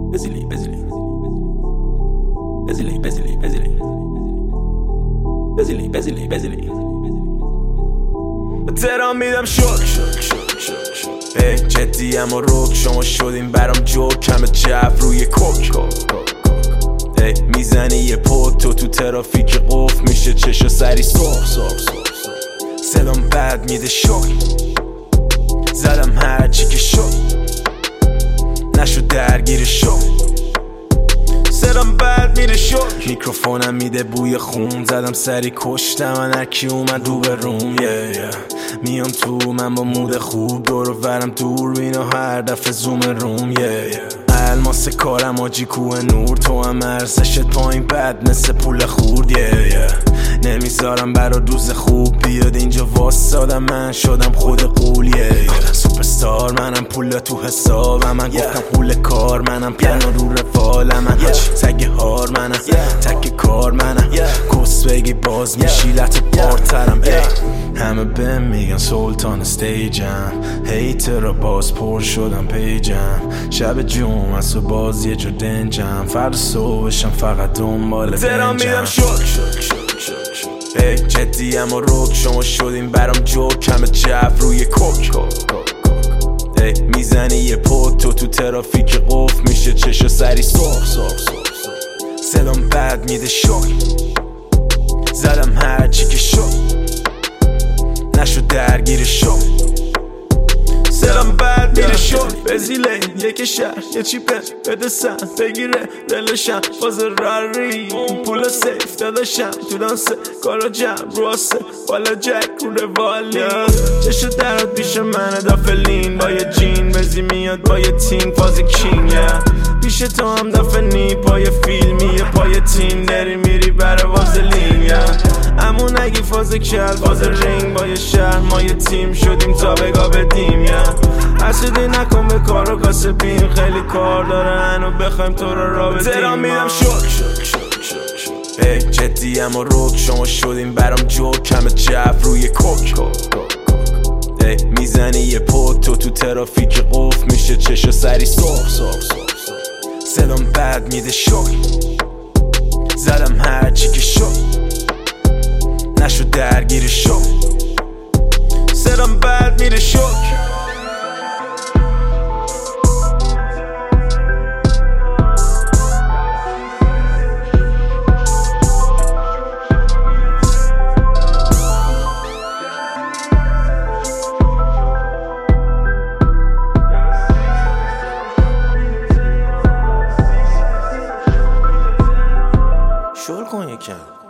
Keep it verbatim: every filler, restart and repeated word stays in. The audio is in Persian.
Busily, busily, busily, busily, busily, busily, busily, busily. ترام میدم شک شک شک شک شک ای جدیم و رک شما شدیم برام جوک کم جف روی کوک ای میزنی یه پوت تو تو ترافیک قف میشه چشا سری سرخ سرخ سرخ صدام بد میده شک زدم هرچی که شد نشد درگیر شد صدام بد میره شد میکروفونم میده بوی خون زدم سری کشتم من هرکی اومد رو به روم yeah, yeah. میام تو من با مود خوب دور و برم دور بینو هر دفعه زوم روم yeah, yeah. الماس کارم آجی کوه نور تو هم ارزشت پایین بد مثل پول خورد yeah, yeah. نمیذارم برا روز خوب بیاد اینجا واسادم من شدم خود قول yeah, yeah. سوپرستار منم پول تو حسابم من yeah. گفتم پول کار منم پیانو yeah. رو رفالم من yeah. تگ هار منم yeah. تک کار منم yeah. کس بگی باز میشی yeah. لط بارترم yeah. همه بهم میگن سلطان استیجم هیتر را باز پر شدم پیجم شب جمعه از و باز یه جا دنجم فرد صبحشم فقط دنبال بنجم ترام میدم شک شک شک شک شک ای جدیم و رک شما شدیم برام جوک کم جف روی کوک ای میزنی یه پوت تو تو ترافیک قف میشه چشا سری سرخ سرخ سرخ صدام بد میده شک زدم هرچی که شد نشد درگیر شد صدام بد میره شد بزیله یک شهر یه چیپه بده سن بگیره دلشم باز راری پول سیف داداشم تو دانسه کارا جمع رواسه بالا جک رو روالی چشو درات بیش منه دافلین با یه جین بزی میاد با یه تیم فازی کینگ پیش تو هم دفنی پای فیلمی پای تیم نری میری برا وازلین امون اگی فاز کل فاز رینگ با یه شهر ما یه تیم شدیم تا بگا بدیم حسودی نکن به کار و کاسبیم خیلی کار داره هنو بخوایم تو رو را بدیم ترام میدم شک شک شک شک شک ای جدیم و رک شما شدیم برام جوک کم جف روی کوک ای میزنی یه پوت تو تو ترافیک قف میشه چشا سری سرخ سرخ سرخ صدام بد میده شک زدم هرچی که شد نشد درگیر شد صدام بد میره شک شل کن یکم